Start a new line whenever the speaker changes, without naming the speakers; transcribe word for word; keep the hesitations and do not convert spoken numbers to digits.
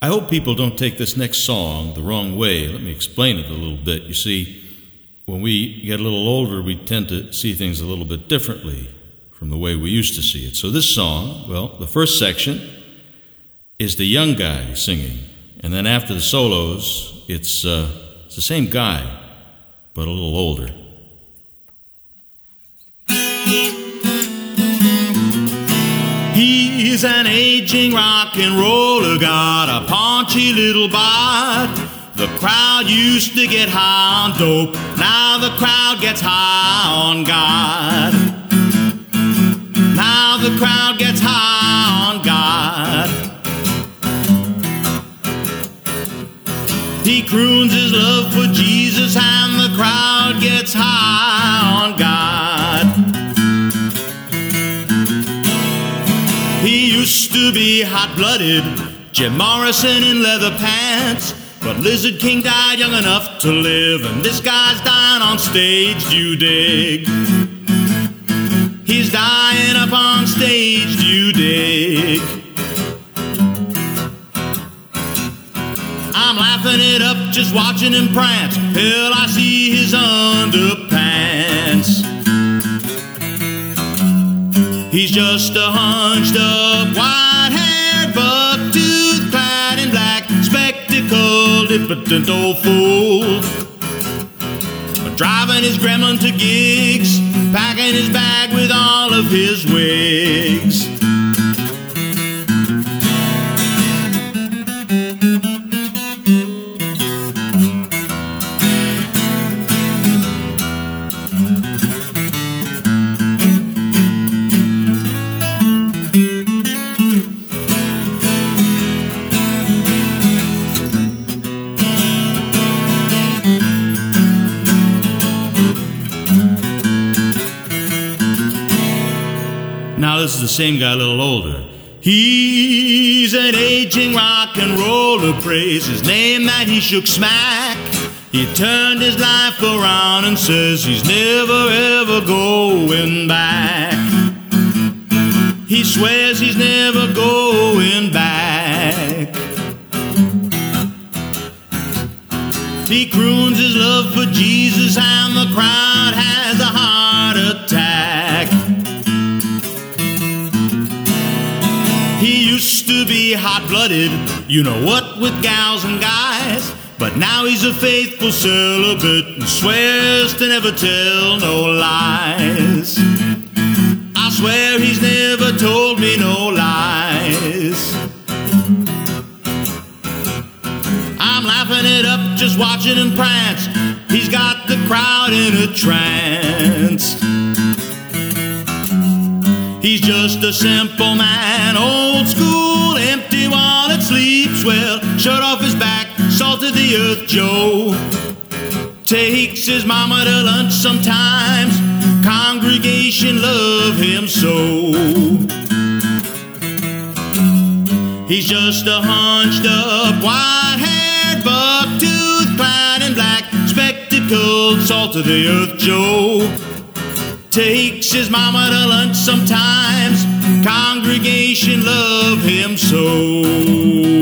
I hope people don't take this next song the wrong way. Let me explain it a little bit. You see, when we get a little older, we tend to see things a little bit differently from the way we used to see it. So this song, well, the first section is the young guy singing. And then after the solos, it's, uh, it's the same guy, but a little older. He's an aging rock and roller, got a paunchy little bod. The crowd used to get high on dope, now the crowd gets high on God. Now the crowd gets high on God. He croons his love for Jesus and the crowd gets high on God. He used to be hot-blooded, Jim Morrison in leather pants, but Lizard King died young enough to live, and this guy's dying on stage, do you dig? He's dying up on stage, do you dig? I'm laughing it up just watching him prance till I see his underpants. He's just a hunched up, white-haired, buck-toothed, clad in black, spectacled, impotent old fool, driving his gremlin to gigs, packing his bag with all of his wigs. Now this is the same guy, a little older. He's an aging rock and roller, praise his name that he shook smack. He turned his life around and says he's never ever going back. He swears he's never going back. He croons his love for Jesus and the crowd has a heart attack. He used to be hot-blooded, you know what, with gals and guys, but now he's a faithful celibate and swears to never tell no lies. I swear he's never told me no lies. I'm laughing it up just watching him prance. He's got the crowd in a trance. He's just a simple man, old school, empty wallet, sleeps well, shirt off his back, salt of the earth Joe. Takes his mama to lunch sometimes, congregation love him so. He's just a hunched up, white-haired, buck-toothed, clad in black, spectacled, salt of the earth Joe. Takes his mama to lunch sometimes, congregation love him so.